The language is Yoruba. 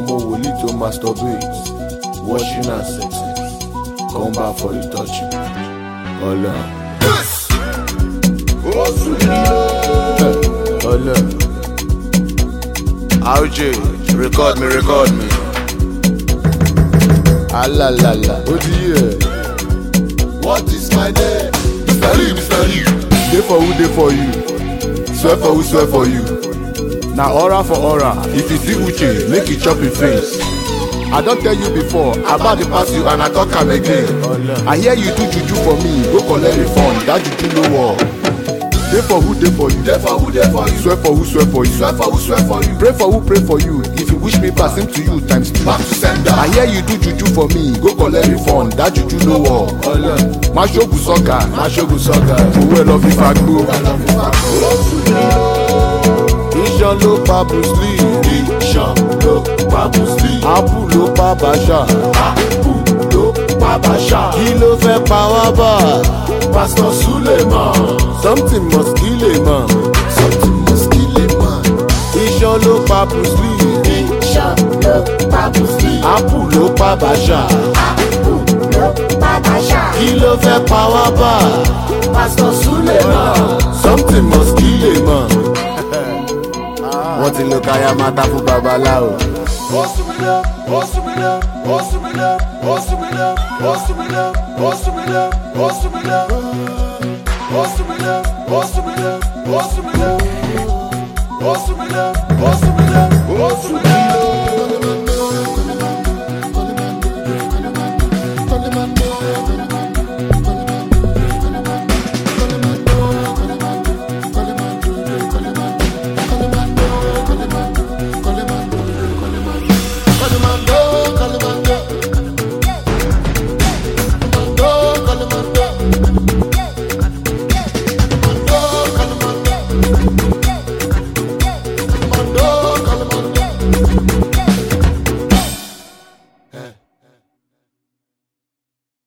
ọmọ wòlíì tó masturbate, washing and sexing, come back for the touching. Ọlọ. Ọlọ. RJ, record me. Alalala, ó ti yẹ. What is my name? Mr. Lee. Dey for who, dey for you. Swear for you. Na aura for aura. If you see Uche, make you chop your face. I don tell you before, about the pass you and I talk am again. I hear you do juju for me, go collect refund, that juju no war. Dey for who, dey for you. Swear for who, swear for you. Pray for you. If you wish me pass him to you times 2. Back to sender. I hear you do juju for me, go collect refund, that juju no war. Mashogu soga. Owó ẹ lọ fi fagbó. Iṣan ló pa Bruce Lee. Apple ló pa Basha. Kí ló fẹ́ pa wá bá? Pastor Suleiman. Something must kill a man. Iṣan ló pa Bruce Lee. Apple ló pa Basha. Kí ló fẹ́ pa wá bá? Pastor Suleiman. Something must kill a man. Wọ́n ti lo kaya mata fún babaláwo. Awesome.